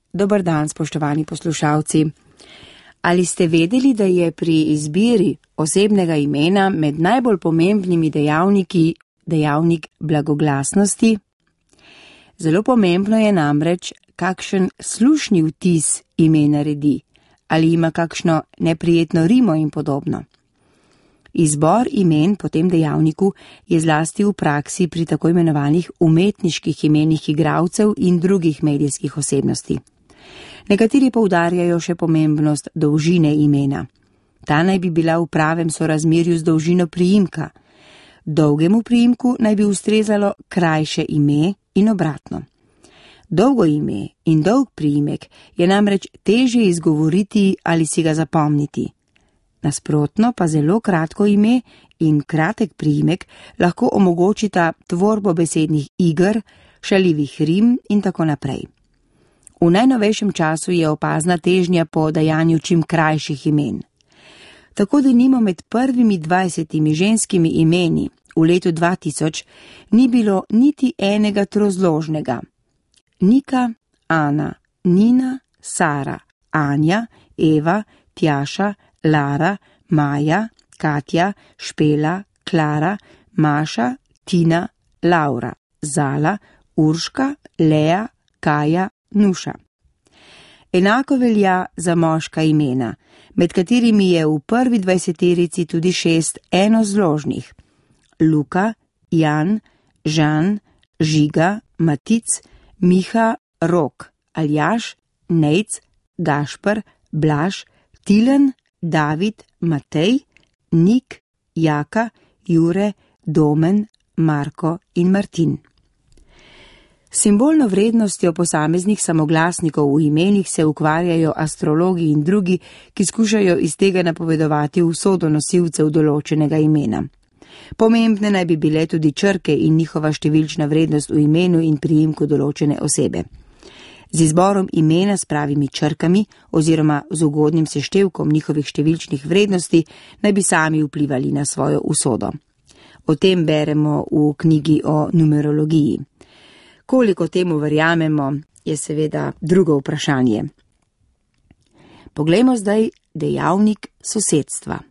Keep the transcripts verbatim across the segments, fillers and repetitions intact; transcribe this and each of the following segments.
Dober dan, spoštovani poslušalci. Ali ste vedeli, da je pri izbiri osebnega imena med najbolj pomembnimi dejavniki dejavnik blagoglasnosti? Zelo pomembno je namreč, kakšen slušni vtis ime naredi, ali ima kakšno neprijetno rimo in podobno. Izbor imen po tem dejavniku je zlasti v praksi pri tako imenovanih umetniških imenih igralcev in drugih medijskih osebnosti. Nekateri poudarjajo še pomembnost dolžine imena. Ta naj bi bila v pravem sorazmerju z dolžino priimka. Dolgemu priimku naj bi ustrezalo krajše ime in obratno. Dolgo ime in dolg priimek je namreč težje izgovoriti ali si ga zapomniti. Nasprotno pa zelo kratko ime in kratek priimek lahko omogočita tvorbo besednih iger, šaljivih rim in tako naprej. V najnovejšem času je opazna težnja po dajanju čim krajših imen. Tako denimo med prvimi dvajsetimi ženskimi imeni v letu dva tisoč ni bilo niti enega trozložnega. Nika, Ana, Nina, Sara, Anja, Eva, Tjaša, Lara, Maja, Katja, Špela, Klara, Maša, Tina, Laura, Zala, Urška, Lea, Kaja, Nuša. Enako velja za moška imena, med katerimi je v prvi dvajseterici tudi šest enozložnih. Luka, Jan, Žan, Žiga, Matic, Miha, Rok, Aljaž, Nejc, Gašper, Blaž, Tilen, David, Matej, Nik, Jaka, Jure, Domen, Marko in Martin. Simbolno vrednostjo posameznih samoglasnikov v imenih se ukvarjajo astrologi in drugi, ki skušajo iz tega napovedovati usodo nosilcev določenega imena. Pomembne naj bi bile tudi črke in njihova številčna vrednost v imenu in priimku določene osebe. Z izborom imena s pravimi črkami oziroma z ugodnim seštevkom njihovih številčnih vrednosti naj bi sami vplivali na svojo usodo. O tem beremo v knjigi o numerologiji. Koliko temu verjamemo, je seveda drugo vprašanje. Poglejmo zdaj dejavnik sosedstva.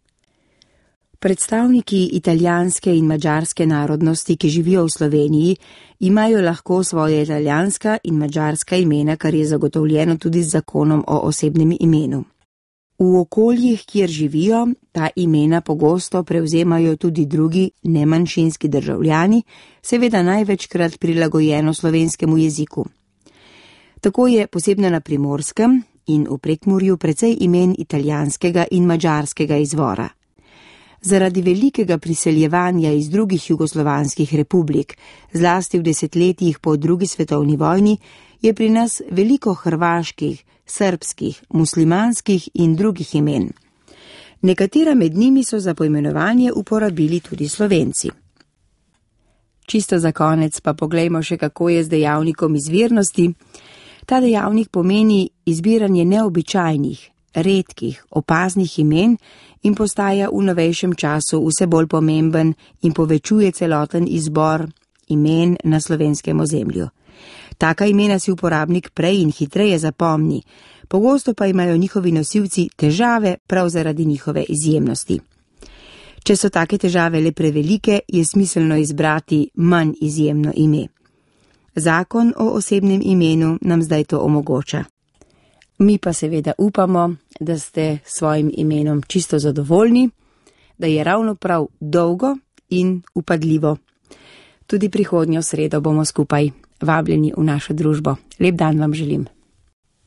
Predstavniki italijanske in madžarske narodnosti, ki živijo v Sloveniji, imajo lahko svoje italijanska in madžarska imena, kar je zagotovljeno tudi z zakonom o osebnem imenu. V okoljih, kjer živijo, ta imena pogosto prevzemajo tudi drugi nemanjšinski državljani, seveda največkrat prilagojeno slovenskemu jeziku. Tako je posebno na Primorskem in v Prekmurju precej imen italijanskega in madžarskega izvora. Zaradi velikega priseljevanja iz drugih jugoslovanskih republik, zlasti v desetletjih po drugi svetovni vojni, je pri nas veliko hrvaških, srbskih, muslimanskih in drugih imen. Nekatera med njimi so za poimenovanje uporabili tudi Slovenci. Čisto za konec pa poglejmo še, kako je z dejavnikom izvirnosti. Ta dejavnik pomeni izbiranje neobičajnih, redkih, opaznih imen in postaja v novejšem času vse bolj pomemben in povečuje celoten izbor imen na slovenskem ozemlju. Taka imena si uporabnik prej in hitreje zapomni, pogosto pa imajo njihovi nosilci težave prav zaradi njihove izjemnosti. Če so take težave le prevelike, je smiselno izbrati manj izjemno ime. Zakon o osebnem imenu nam zdaj to omogoča. Mi pa seveda upamo, da ste s svojim imenom čisto zadovoljni, da je ravno prav dolgo in upadljivo. Tudi prihodnjo sredo bomo skupaj vabljeni v našo družbo. Lep dan vam želim.